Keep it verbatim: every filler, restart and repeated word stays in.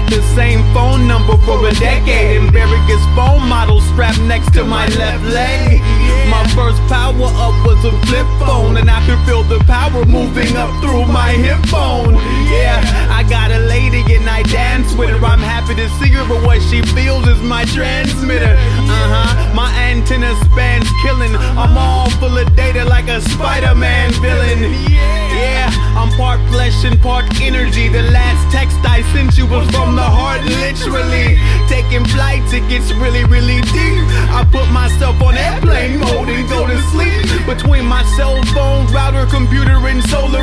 had the same phone number for a decade, and various phone models strapped next to my left leg. My first power up was a flip phone, and I could feel the power moving up through my hip bone. Yeah, I got a lady and I dance with her. I'm happy to see her, but what she feels is my transmitter. Uh-huh, my antenna spans killing. I'm all full of data like a Spider-Man villain. Yeah, I'm part flesh and part energy. The last text I sent you was from the heart, literally. Taking flights, it gets really, really deep. I put myself on airplane mode and go to sleep. Between my cell phone, router, computer, and solar